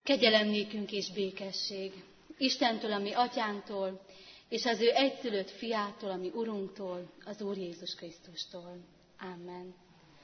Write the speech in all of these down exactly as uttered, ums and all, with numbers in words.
Kegyelem nékünk és békesség Istentől, a mi atyánktól, és az ő egyszülött fiától, a mi Urunktól, az Úr Jézus Krisztustól. Amen.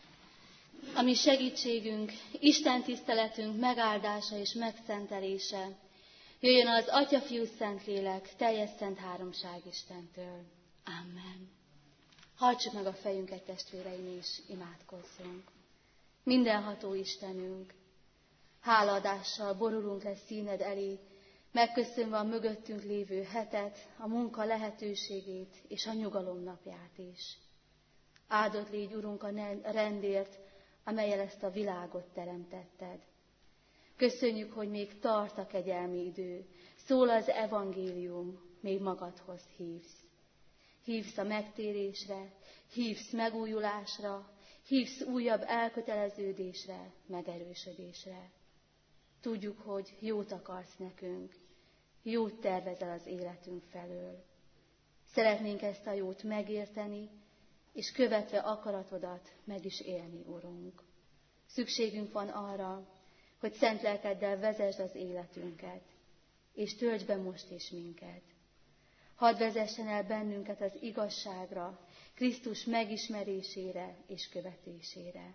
A mi segítségünk, Isten tiszteletünk megáldása és megszentelése jöjjön az Atya, Fiú, Szentlélek, teljes szent háromság Istentől. Amen. Hajtsuk meg a fejünket, testvéreim, és imádkozzunk. Mindenható Istenünk, hálaadással borulunk le színed elé, megköszönve a mögöttünk lévő hetet, a munka lehetőségét és a nyugalom napját is. Áldott légy, Urunk, a rendért, amellyel ezt a világot teremtetted. Köszönjük, hogy még tart a kegyelmi idő, szól az evangélium, még magadhoz hívsz. Hívsz a megtérésre, hívsz megújulásra, hívsz újabb elköteleződésre, megerősödésre. Tudjuk, hogy jót akarsz nekünk, jót tervezel az életünk felől. Szeretnénk ezt a jót megérteni, és követve akaratodat meg is élni, Urunk. Szükségünk van arra, hogy szent lelkeddel vezesd az életünket, és töltsd be most is minket. Hadd vezessen el bennünket az igazságra, Krisztus megismerésére és követésére.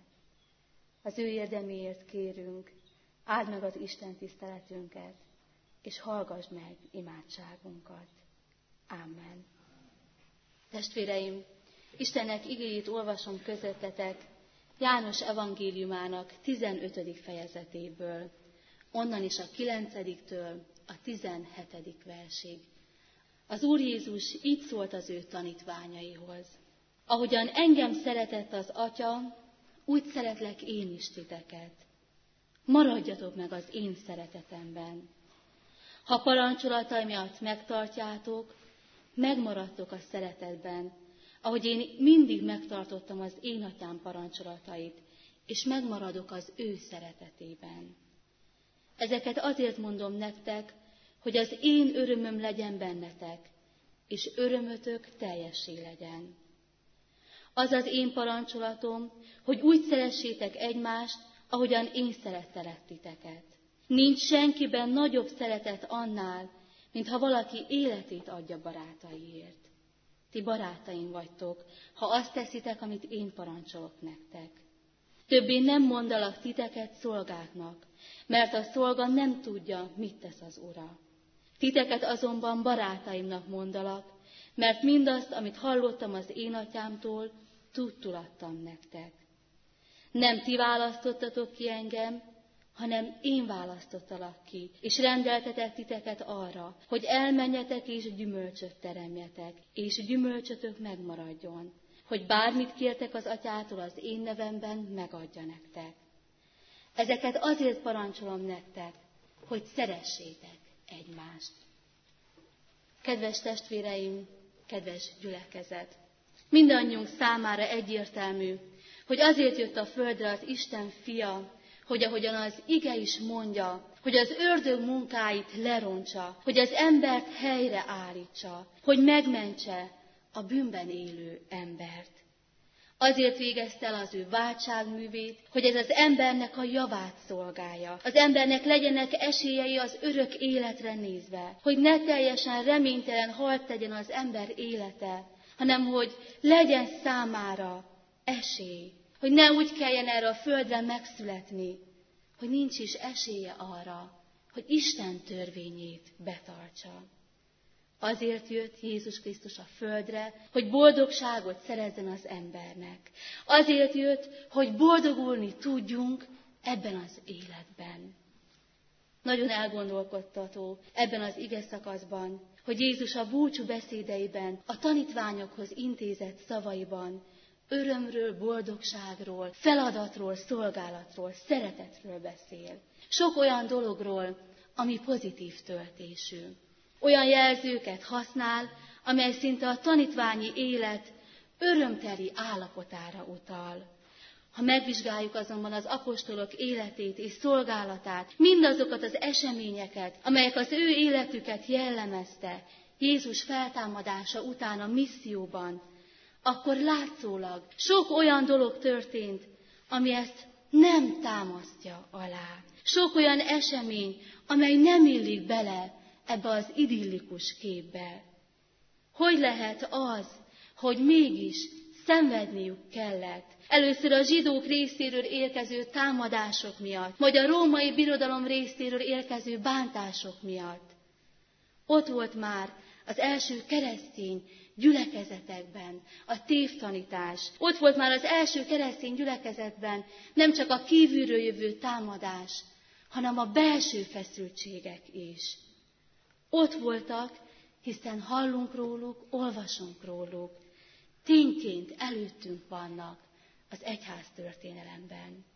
Az ő érdeméért kérünk, áld meg az Isten tiszteletünket, és hallgass meg imádságunkat. Amen. Testvéreim, Istennek igéjét olvasom közöttetek János evangéliumának tizenötödik fejezetéből, onnan is a kilencediktől a tizenhetedik versig. Az Úr Jézus így szólt az ő tanítványaihoz. Ahogyan engem szeretett az Atya, úgy szeretlek én is titeket. Maradjatok meg az én szeretetemben. Ha parancsolataimat megtartjátok, megmaradtok a szeretetben, ahogy én mindig megtartottam az én Atyám parancsolatait, és megmaradok az ő szeretetében. Ezeket azért mondom nektek, hogy az én örömöm legyen bennetek, és örömötök teljessé legyen. Az az én parancsolatom, hogy úgy szeressétek egymást, ahogyan én szerettelek titeket. Nincs senkiben nagyobb szeretet annál, mint ha valaki életét adja barátaiért. Ti barátaim vagytok, ha azt teszitek, amit én parancsolok nektek. Többé nem mondalak titeket szolgáknak, mert a szolga nem tudja, mit tesz az ura. Titeket azonban barátaimnak mondalak, mert mindazt, amit hallottam az én atyámtól, tudtul adtam nektek. Nem ti választottatok ki engem, hanem én választottalak ki, és rendeltetek titeket arra, hogy elmenjetek és gyümölcsöt teremjetek, és gyümölcsötök megmaradjon, hogy bármit kértek az atyától az én nevemben, megadja nektek. Ezeket azért parancsolom nektek, hogy szeressétek egymást. Kedves testvéreim, kedves gyülekezet! Mindannyiunk számára egyértelmű, hogy azért jött a földre az Isten fia, hogy ahogyan az ige is mondja, hogy az ördög munkáit lerontsa, hogy az embert helyre állítsa, hogy megmentse a bűnben élő embert. Azért végezte el az ő váltságművét, hogy ez az embernek a javát szolgálja. Az embernek legyenek esélyei az örök életre nézve, hogy ne teljesen reménytelen halt tegyen az ember élete, hanem hogy legyen számára esély, hogy ne úgy kelljen erre a földre megszületni, hogy nincs is esélye arra, hogy Isten törvényét betartsa. Azért jött Jézus Krisztus a földre, hogy boldogságot szerezzen az embernek. Azért jött, hogy boldogulni tudjunk ebben az életben. Nagyon elgondolkodtató ebben az ige szakaszban, hogy Jézus a búcsú beszédeiben, a tanítványokhoz intézett szavaiban örömről, boldogságról, feladatról, szolgálatról, szeretetről beszél. Sok olyan dologról, ami pozitív töltésű. Olyan jelzőket használ, amely szinte a tanítványi élet örömteli állapotára utal. Ha megvizsgáljuk azonban az apostolok életét és szolgálatát, mindazokat az eseményeket, amelyek az ő életüket jellemezte Jézus feltámadása után a misszióban, akkor látszólag sok olyan dolog történt, ami ezt nem támasztja alá. Sok olyan esemény, amely nem illik bele ebbe az idillikus képbe. Hogy lehet az, hogy mégis szenvedniük kellett? Először a zsidók részéről érkező támadások miatt, majd a római birodalom részéről érkező bántások miatt. Ott volt már az első keresztény gyülekezetekben a tévtanítás. Ott volt már az első keresztény gyülekezetben nem csak a kívülről jövő támadás, hanem a belső feszültségek is. Ott voltak, hiszen hallunk róluk, olvasunk róluk. Tényként előttünk vannak az egyház történelemben.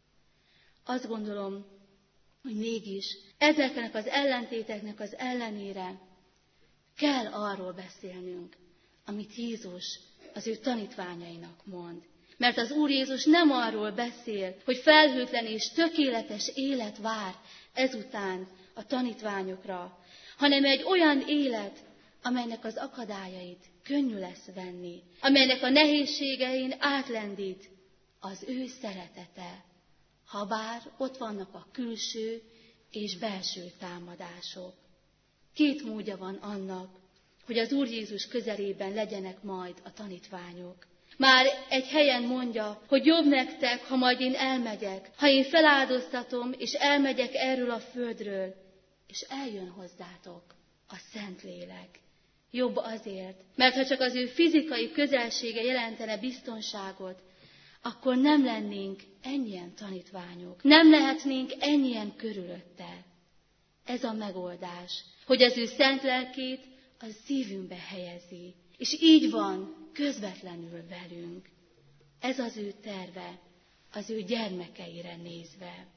Azt gondolom, hogy mégis ezeknek az ellentéteknek az ellenére kell arról beszélnünk, amit Jézus az ő tanítványainak mond. Mert az Úr Jézus nem arról beszél, hogy felhőtlen és tökéletes élet vár ezután a tanítványokra, hanem egy olyan élet, amelynek az akadályait könnyű lesz venni, amelynek a nehézségein átlendít az ő szeretete, habár ott vannak a külső és belső támadások. Két módja van annak, hogy az Úr Jézus közelében legyenek majd a tanítványok. Már egy helyen mondja, hogy jobb nektek, ha majd én elmegyek, ha én feláldoztatom, és elmegyek erről a földről, és eljön hozzátok a Szentlélek. Jobb azért, mert ha csak az ő fizikai közelsége jelentene biztonságot, akkor nem lennénk ennyien tanítványok, nem lehetnénk ennyien körülötte. Ez a megoldás, hogy az ő szent lelkét a szívünkbe helyezi, és így van közvetlenül velünk. Ez az ő terve, az ő gyermekeire nézve.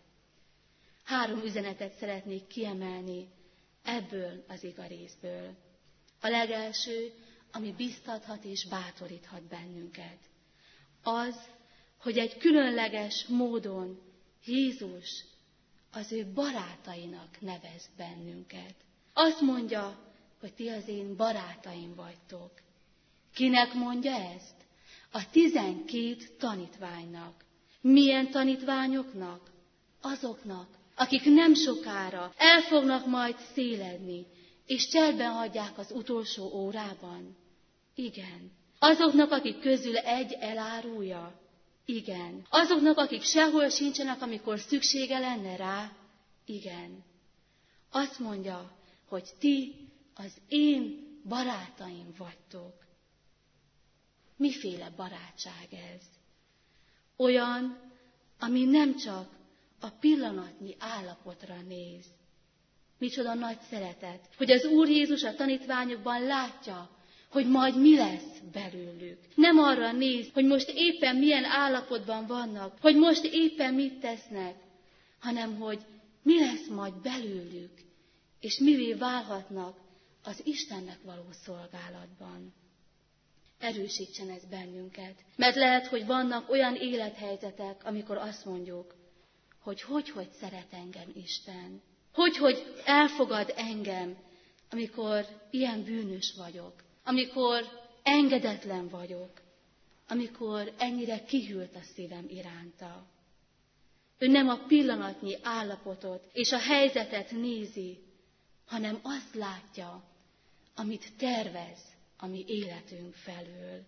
Három üzenetet szeretnék kiemelni ebből az iga részből. A legelső, ami biztathat és bátoríthat bennünket, az, hogy egy különleges módon Jézus az ő barátainak nevez bennünket. Azt mondja, hogy ti az én barátaim vagytok. Kinek mondja ezt? A tizenkét tanítványnak. Milyen tanítványoknak? Azoknak, akik nem sokára el fognak majd széledni, és cserben hagyják az utolsó órában. Igen. Azoknak, akik közül egy elárulja. Igen. Azoknak, akik sehol sincsenek, amikor szüksége lenne rá. Igen. Azt mondja, hogy ti az én barátaim vagytok. Miféle barátság ez? Olyan, ami nem csak a pillanatnyi állapotra néz. Micsoda nagy szeretet, hogy az Úr Jézus a tanítványokban látja, hogy majd mi lesz belőlük. Nem arra néz, hogy most éppen milyen állapotban vannak, hogy most éppen mit tesznek, hanem hogy mi lesz majd belőlük, és mivé válhatnak az Istennek való szolgálatban. Erősítsen ez bennünket, mert lehet, hogy vannak olyan élethelyzetek, amikor azt mondjuk, hogy hogy-hogy szeret engem Isten, hogy-hogy elfogad engem, amikor ilyen bűnös vagyok, amikor engedetlen vagyok, amikor ennyire kihűlt a szívem iránta. Ő nem a pillanatnyi állapotot és a helyzetet nézi, hanem azt látja, amit tervez a mi életünk felől.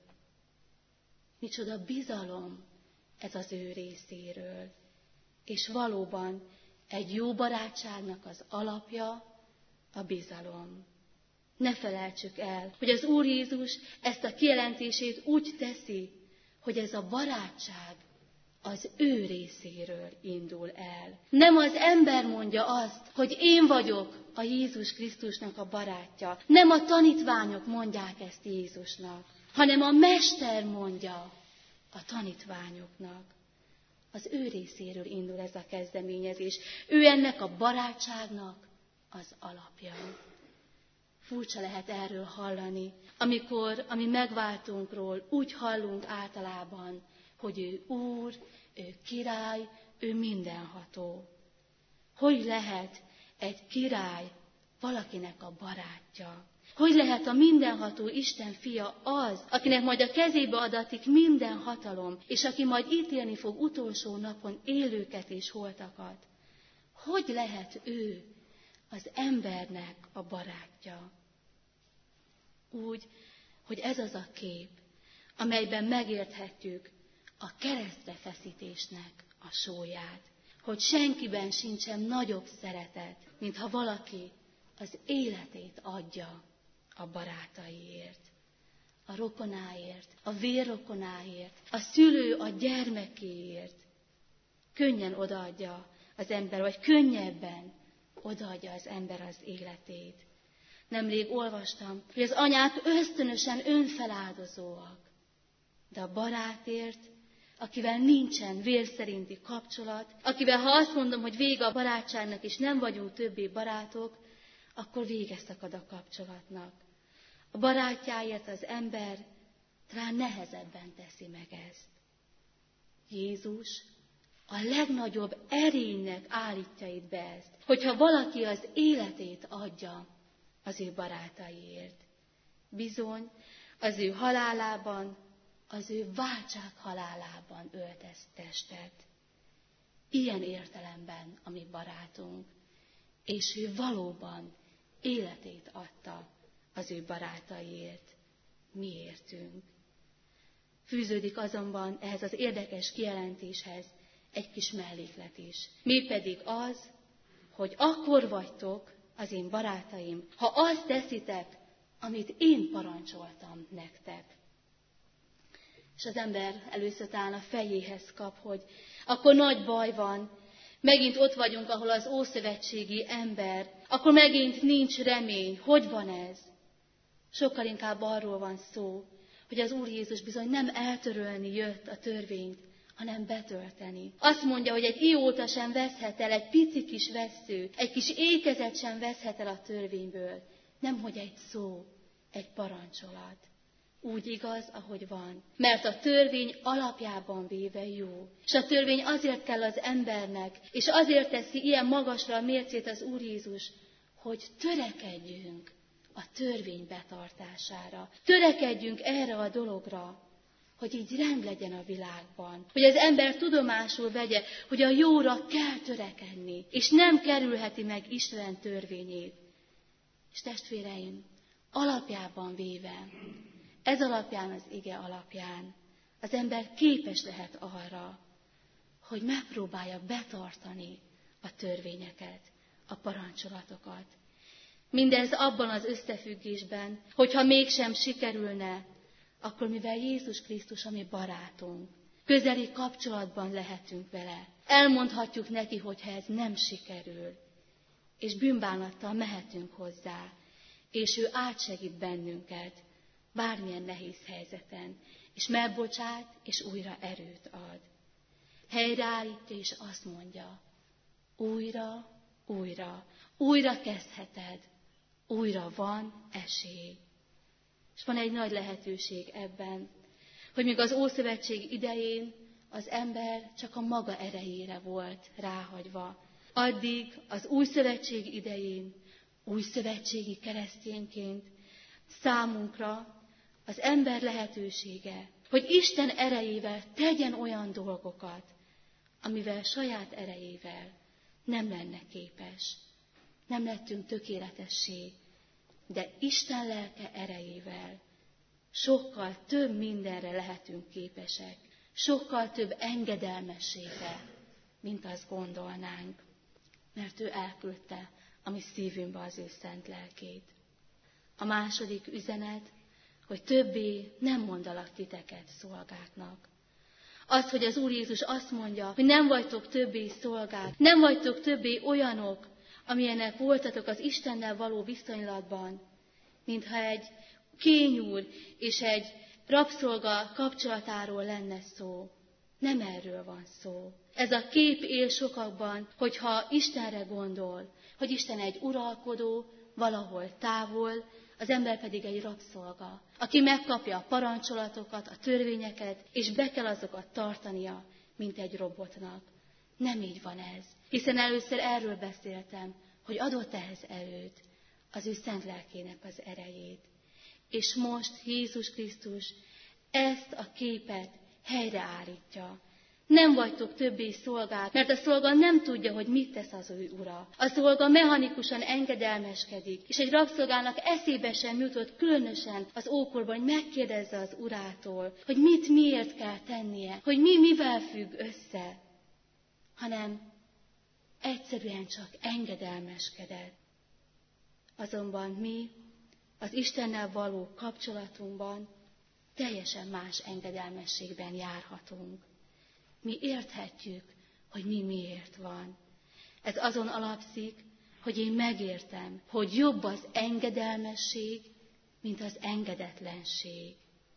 Micsoda bizalom ez az ő részéről. És valóban egy jó barátságnak az alapja a bizalom. Ne felejtsük el, hogy az Úr Jézus ezt a kijelentését úgy teszi, hogy ez a barátság az ő részéről indul el. Nem az ember mondja azt, hogy én vagyok a Jézus Krisztusnak a barátja. Nem a tanítványok mondják ezt Jézusnak, hanem a Mester mondja a tanítványoknak. Az ő részéről indul ez a kezdeményezés. Ő ennek a barátságnak az alapja. Furcsa lehet erről hallani, amikor a mi megváltunkról úgy hallunk általában, hogy ő Úr, ő király, ő mindenható. Hogy lehet egy király valakinek a barátja? Hogy lehet a mindenható Isten fia az, akinek majd a kezébe adatik minden hatalom, és aki majd ítélni fog utolsó napon élőket és holtakat? hogy lehet ő az embernek a barátja? Úgy, hogy ez az a kép, amelyben megérthetjük a keresztre feszítésnek a sólyát, hogy senkiben sincsen nagyobb szeretet, mint ha valaki az életét adja a barátaiért, a rokonáért, a vérrokonáért, a szülő a gyermekéért. Könnyen odaadja az ember, vagy könnyebben odaadja az ember az életét. Nemrég olvastam, hogy az anyák ösztönösen önfeláldozóak, de a barátért, akivel nincsen vérszerinti kapcsolat, akivel ha azt mondom, hogy vége a barátságnak, és nem vagyunk többé barátok, akkor vége szakad a kapcsolatnak. A barátjáért az ember talán nehezebben teszi meg ezt. Jézus a legnagyobb erénynek állítja itt be ezt, hogyha valaki az életét adja az ő barátaiért. Bizony, az ő halálában, az ő váltság halálában öltesz testet. Ilyen értelemben a mi barátunk, és ő valóban életét adta az ő barátaiért, miértünk. Fűződik azonban ehhez az érdekes kijelentéshez egy kis melléklet is. Mégpedig az, hogy akkor vagytok az én barátaim, ha azt teszitek, amit én parancsoltam nektek. És az ember először talán a fejéhez kap, hogy akkor nagy baj van, megint ott vagyunk, ahol az ószövetségi ember, akkor megint nincs remény. Hogy van ez? Sokkal inkább arról van szó, hogy az Úr Jézus bizony nem eltörölni jött a törvényt, hanem betölteni. Azt mondja, hogy egy ióta sem veszhet el, egy pici kis vessző, egy kis ékezet sem veszhet el a törvényből. Nemhogy egy szó, egy parancsolat. Úgy igaz, ahogy van. Mert a törvény alapjában véve jó. És a törvény azért kell az embernek, és azért teszi ilyen magasra a mércét az Úr Jézus, hogy törekedjünk a törvény betartására. Törekedjünk erre a dologra, hogy így rend legyen a világban. Hogy az ember tudomásul vegye, hogy a jóra kell törekedni, és nem kerülheti meg Isten törvényét. És testvéreim, alapjában véve, ez alapján, az ige alapján az ember képes lehet arra, hogy megpróbálja betartani a törvényeket, a parancsolatokat. Mindez abban az összefüggésben, hogyha mégsem sikerülne, akkor mivel Jézus Krisztus a mi barátunk, közeli kapcsolatban lehetünk vele. Elmondhatjuk neki, hogyha ez nem sikerül, és bűnbánattal mehetünk hozzá, és ő átsegít bennünket bármilyen nehéz helyzeten, és megbocsát, és újra erőt ad. Helyreállítja, és azt mondja, újra, újra, újra kezdheted, újra van esély. És van egy nagy lehetőség ebben, hogy még az Ószövetség idején az ember csak a maga erejére volt ráhagyva. Addig az Új Szövetség idején, új szövetségi keresztényként számunkra az ember lehetősége, hogy Isten erejével tegyen olyan dolgokat, amivel saját erejével nem lenne képes. Nem lettünk tökéletessé, de Isten lelke erejével sokkal több mindenre lehetünk képesek, sokkal több engedelmességre, mint azt gondolnánk, mert ő elküldte a mi szívünkbe az ő szent lelkét. A második üzenet, hogy többé nem mondalak titeket szolgáknak. Az, hogy az Úr Jézus azt mondja, hogy nem vagytok többé szolgák, nem vagytok többé olyanok, amilyenek voltatok az Istennel való viszonylatban, mintha egy kényúr és egy rabszolga kapcsolatáról lenne szó. Nem erről van szó. Ez a kép él sokakban, hogyha Istenre gondol, hogy Isten egy uralkodó, valahol távol, az ember pedig egy rabszolga, aki megkapja a parancsolatokat, a törvényeket, és be kell azokat tartania, mint egy robotnak. Nem így van ez, hiszen először erről beszéltem, hogy adott ehhez erőt, az ő szent lelkének az erejét. És most Jézus Krisztus ezt a képet helyreállítja. Nem vagytok többé szolgák, mert a szolga nem tudja, hogy mit tesz az ő ura. A szolga mechanikusan engedelmeskedik, és egy rabszolgának eszébe sem jutott különösen az ókorban, hogy megkérdezze az urától, hogy mit miért kell tennie, hogy mi mivel függ össze, hanem egyszerűen csak engedelmeskedett. Azonban mi az Istennel való kapcsolatunkban teljesen más engedelmességben járhatunk. Mi érthetjük, hogy mi miért van. Ez azon alapszik, hogy én megértem, hogy jobb az engedelmesség, mint az engedetlenség.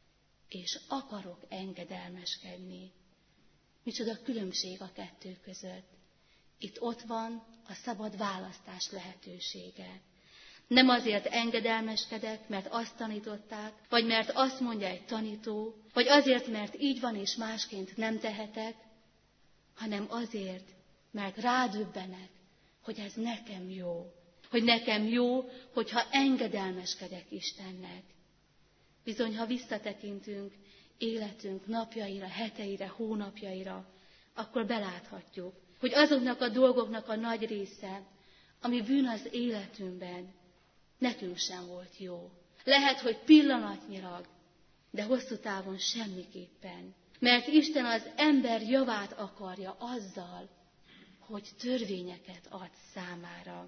És akarok engedelmeskedni. Micsoda különbség a kettő között. Itt ott van a szabad választás lehetősége. Nem azért engedelmeskedek, mert azt tanították, vagy mert azt mondja egy tanító, vagy azért, mert így van és másként nem tehetek, hanem azért, mert rádöbbenek, hogy ez nekem jó. Hogy nekem jó, hogyha engedelmeskedek Istennek. Bizony, ha visszatekintünk életünk napjaira, heteire, hónapjaira, akkor beláthatjuk, hogy azoknak a dolgoknak a nagy része, ami bűn az életünkben, nekünk sem volt jó. Lehet, hogy pillanatnyilag, de hosszú távon semmiképpen. Mert Isten az ember javát akarja azzal, hogy törvényeket ad számára.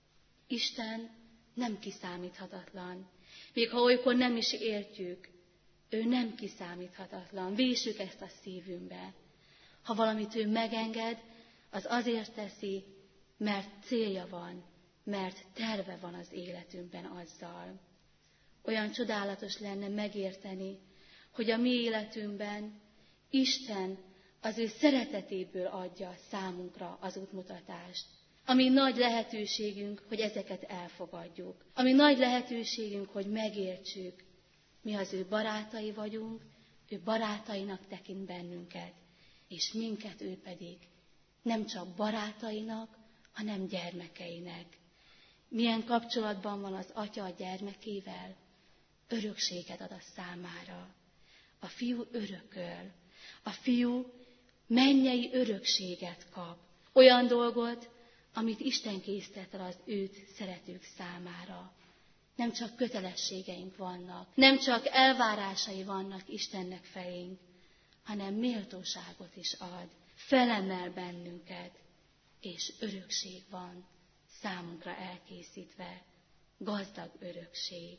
Isten nem kiszámíthatatlan. Még ha olykor nem is értjük, ő nem kiszámíthatatlan. Vésük ezt a szívünkbe. Ha valamit ő megenged, az azért teszi, mert célja van, mert terve van az életünkben azzal. Olyan csodálatos lenne megérteni, hogy a mi életünkben Isten az ő szeretetéből adja számunkra az útmutatást. Ami nagy lehetőségünk, hogy ezeket elfogadjuk. Ami nagy lehetőségünk, hogy megértsük. Mi az ő barátai vagyunk, ő barátainak tekint bennünket, és minket ő pedig nem csak barátainak, hanem gyermekeinek. Milyen kapcsolatban van az atya a gyermekével? Örökséget ad a számára. A fiú örököl. A fiú mennyei örökséget kap. Olyan dolgot, amit Isten készített el az őt szeretők számára. Nem csak kötelességeink vannak, nem csak elvárásai vannak Istennek felénk, hanem méltóságot is ad. Felemel bennünket, és örökség van számunkra elkészítve. Gazdag örökség.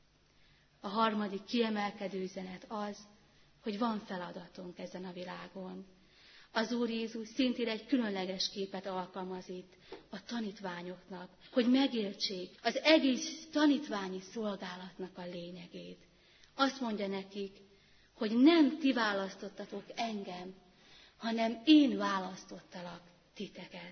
A harmadik kiemelkedő üzenet az, hogy van feladatunk ezen a világon. Az Úr Jézus szintén egy különleges képet alkalmaz itt a tanítványoknak, hogy megértsék az egész tanítványi szolgálatnak a lényegét. Azt mondja nekik, hogy nem ti választottatok engem, hanem én választottalak titeket.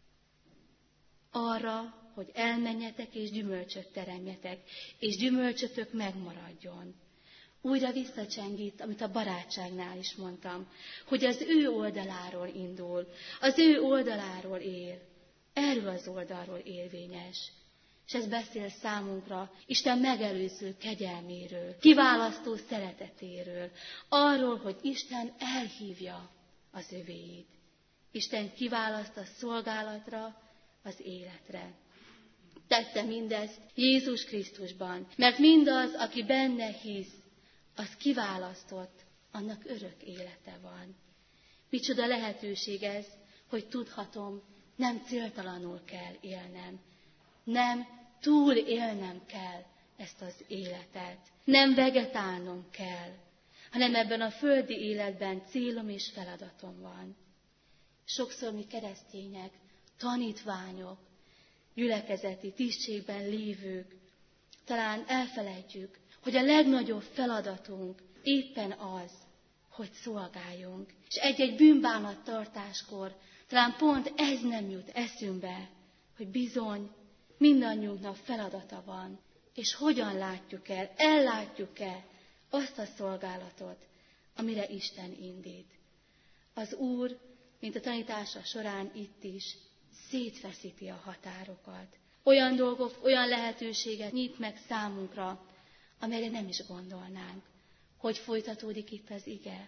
Arra, hogy elmenjetek és gyümölcsöt teremjetek, és gyümölcsötök megmaradjon. Újra visszacsengít, amit a barátságnál is mondtam, hogy az ő oldaláról indul, az ő oldaláról él, erről az oldalról érvényes. És ez beszél számunkra Isten megelőző kegyelméről, kiválasztó szeretetéről, arról, hogy Isten elhívja az övéit. Isten kiválaszt a szolgálatra, az életre. Tette mindezt Jézus Krisztusban, mert mindaz, aki benne hisz, az kiválasztott, annak örök élete van. Micsoda lehetőség ez, hogy tudhatom, nem céltalanul kell élnem. Nem túl élnem kell ezt az életet. Nem vegetálnom kell, hanem ebben a földi életben célom és feladatom van. Sokszor mi keresztények, tanítványok, gyülekezeti tisztségben lévők, talán elfelejtjük, hogy a legnagyobb feladatunk éppen az, hogy szolgáljunk. És egy-egy bűnbánat tartáskor talán pont ez nem jut eszünkbe, hogy bizony mindannyiunknak feladata van, és hogyan látjuk el, ellátjuk-e azt a szolgálatot, amire Isten indít. Az Úr, mint a tanítása során itt is, szétfeszíti a határokat. Olyan dolgok, olyan lehetőséget nyit meg számunkra, amelyre nem is gondolnánk. Hogy folytatódik itt az ige?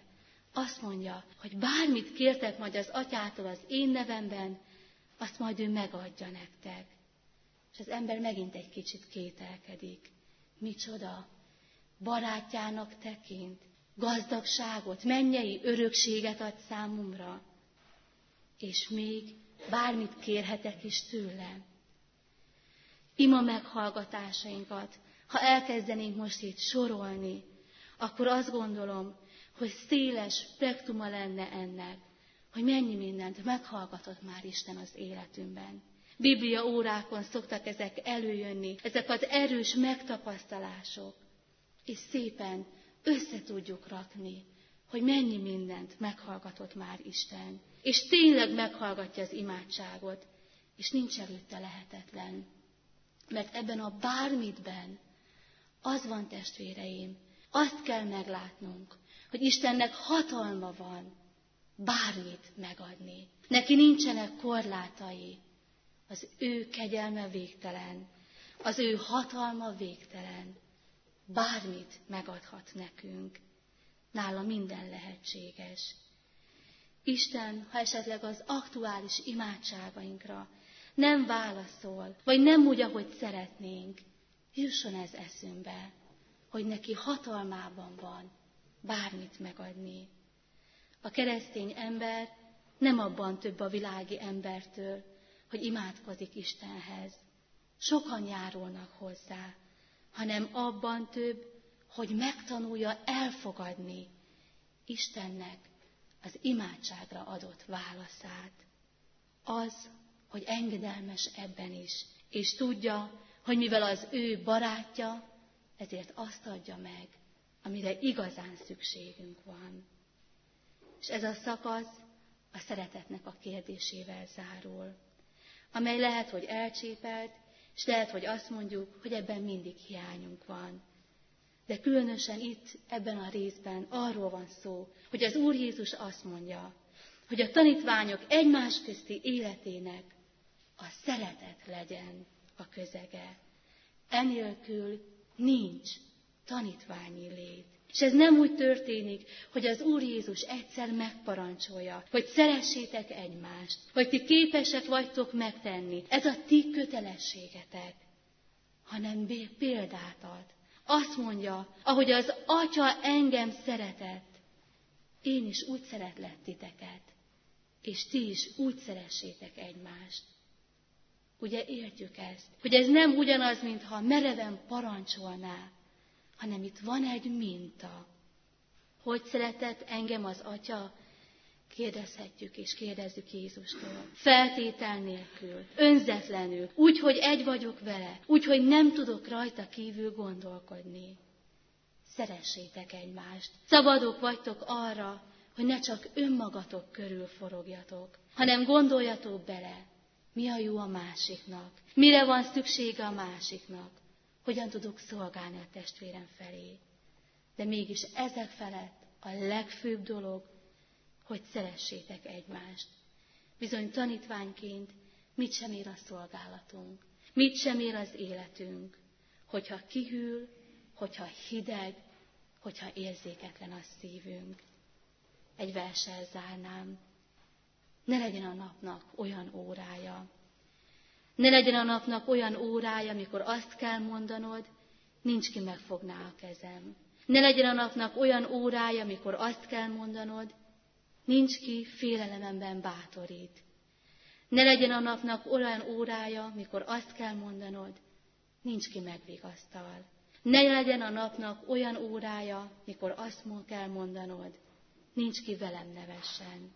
Azt mondja, hogy bármit kértek majd az Atyától az én nevemben, azt majd ő megadja nektek. És az ember megint egy kicsit kételkedik. Micsoda? Barátjának tekint, gazdagságot, mennyei örökséget ad számomra, és még bármit kérhetek is tőle. Ima meghallgatásainkat, ha elkezdenénk most itt sorolni, akkor azt gondolom, hogy széles spektruma lenne ennek, hogy mennyi mindent meghallgatott már Isten az életünkben. Biblia órákon szoktak ezek előjönni, ezek az erős megtapasztalások, és szépen össze tudjuk rakni, hogy mennyi mindent meghallgatott már Isten. És tényleg meghallgatja az imádságot, és nincs előtte lehetetlen. Mert ebben a bármitben az van, testvéreim, azt kell meglátnunk, hogy Istennek hatalma van bármit megadni. Neki nincsenek korlátai. Az ő kegyelme végtelen, az ő hatalma végtelen. Bármit megadhat nekünk. Nála minden lehetséges. Isten, ha esetleg az aktuális imádságainkra nem válaszol, vagy nem úgy, ahogy szeretnénk, jusson ez eszünkbe, hogy neki hatalmában van bármit megadni. A keresztény ember nem abban több a világi embertől, hogy imádkozik Istenhez. Sokan járulnak hozzá, hanem abban több, hogy megtanulja elfogadni Istennek az imádságra adott válaszát. Az, hogy engedelmes ebben is, és tudja, hogy mivel az ő barátja, ezért azt adja meg, amire igazán szükségünk van. És ez a szakasz a szeretetnek a kérdésével zárul, amely lehet, hogy elcsépelt, és lehet, hogy azt mondjuk, hogy ebben mindig hiányunk van. De különösen itt, ebben a részben arról van szó, hogy az Úr Jézus azt mondja, hogy a tanítványok egymás közti életének a szeretet legyen a közege. Enélkül nincs tanítványi lét. És ez nem úgy történik, hogy az Úr Jézus egyszer megparancsolja, hogy szeressétek egymást, hogy ti képesek vagytok megtenni. Ez a ti kötelességetek, hanem példát ad. Azt mondja, ahogy az Atya engem szeretett, én is úgy szeretlek titeket, és ti is úgy szeressétek egymást. Ugye értjük ezt, hogy ez nem ugyanaz, mintha mereven parancsolná, hanem itt van egy minta. Hogy szeretett engem az Atya? Kérdezhetjük és kérdezzük Jézustól. Feltétel nélkül, önzetlenül, úgy, hogy egy vagyok vele, úgy, hogy nem tudok rajta kívül gondolkodni. Szeressétek egymást. Szabadok vagytok arra, hogy ne csak önmagatok körül forogjatok, hanem gondoljatok bele, mi a jó a másiknak, mire van szüksége a másiknak, hogyan tudok szolgálni a testvérem felé. De mégis ezek felett a legfőbb dolog, hogy szeressétek egymást. Bizony tanítványként mit sem ér a szolgálatunk, mit sem ér az életünk, hogyha kihűl, hogyha hideg, hogyha érzéketlen a szívünk. Egy verssel zárnám. Ne legyen a napnak olyan órája. Ne legyen a napnak olyan órája, amikor azt kell mondanod, nincs ki megfogná a kezem. Ne legyen a napnak olyan órája, amikor azt kell mondanod, nincs ki félelememben bátorít. Ne legyen a napnak olyan órája, mikor azt kell mondanod, nincs ki megvigasztal. Ne legyen a napnak olyan órája, mikor azt kell mondanod, nincs ki velem nevessen.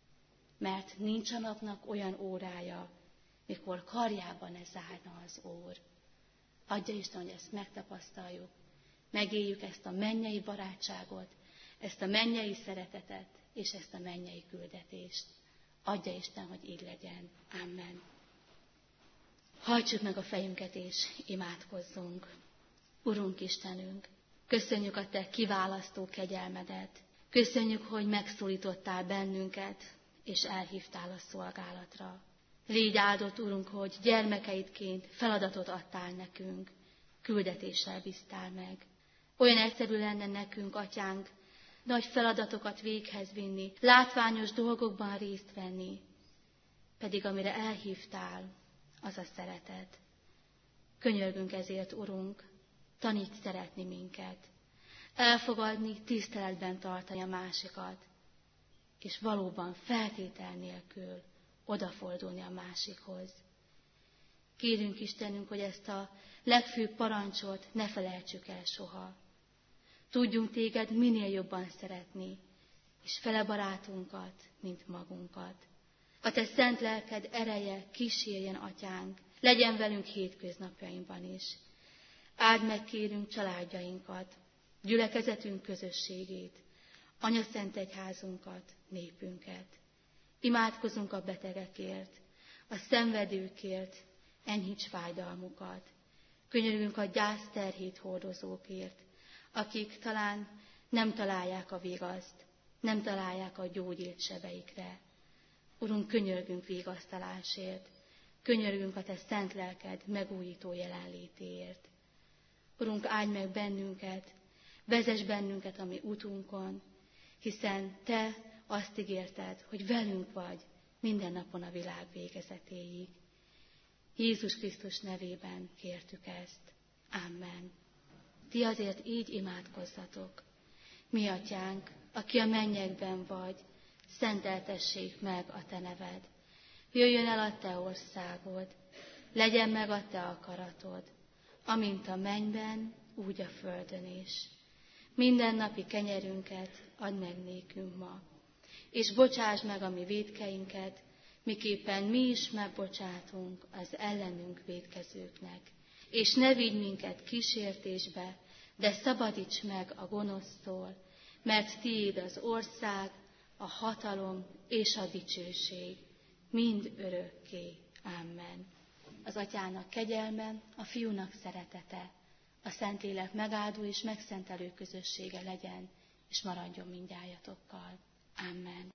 Mert nincs a napnak olyan órája, mikor karjában ne zárna az Úr. Adja Isten, hogy ezt megtapasztaljuk, megéljük ezt a mennyei barátságot, ezt a mennyei szeretetet, és ezt a mennyei küldetést. Adja Isten, hogy így legyen. Amen. Hajtsuk meg a fejünket, és imádkozzunk. Urunk Istenünk, köszönjük a Te kiválasztó kegyelmedet. Köszönjük, hogy megszólítottál bennünket, és elhívtál a szolgálatra. Légy áldott, Urunk, hogy gyermekeidként feladatot adtál nekünk, küldetéssel bíztál meg. Olyan egyszerű lenne nekünk, Atyánk, nagy feladatokat véghez vinni, látványos dolgokban részt venni, pedig amire elhívtál, az a szeretet. Könyörgünk ezért, Urunk, taníts szeretni minket, elfogadni, tiszteletben tartani a másikat, és valóban feltétel nélkül odafordulni a másikhoz. Kérünk Istenünk, hogy ezt a legfőbb parancsot ne felejtsük el soha. Tudjunk téged minél jobban szeretni, és fele barátunkat, mint magunkat. A te szent lelked ereje kísérjen, Atyánk, legyen velünk hétköznapjainkban is. Áld meg, kérünk, családjainkat, gyülekezetünk közösségét, Anyaszent Egyházunkat, népünket. Imádkozunk a betegekért, a szenvedőkért, enyhíts fájdalmukat. Könyörgünk a gyászterhét hordozókért, akik talán nem találják a vigaszt, nem találják a gyógyírt sebeikre. Urunk, könyörgünk vigasztalásért, könyörgünk a te szent lelked megújító jelenlétéért. Urunk, áldj meg bennünket, vezess bennünket a mi útunkon, hiszen te azt ígérted, hogy velünk vagy minden napon a világ végezetéig. Jézus Krisztus nevében kértük ezt. Amen. Ti azért így imádkozzatok. Mi, Atyánk, aki a mennyekben vagy, szenteltessék meg a te neved. Jöjjön el a te országod, legyen meg a te akaratod, amint a mennyben, úgy a földön is. Mindennapi kenyerünket add meg nékünk ma, és bocsáss meg a mi vétkeinket, miképpen mi is megbocsátunk az ellenünk vétkezőknek. És ne vigy minket kísértésbe, de szabadíts meg a gonosztól, mert tiéd az ország, a hatalom és a dicsőség, mind örökké. Amen. Az Atyának kegyelme, a Fiúnak szeretete, a Szentlélek megáldó és megszentelő közössége legyen, és maradjon mindnyájatokkal. Amen.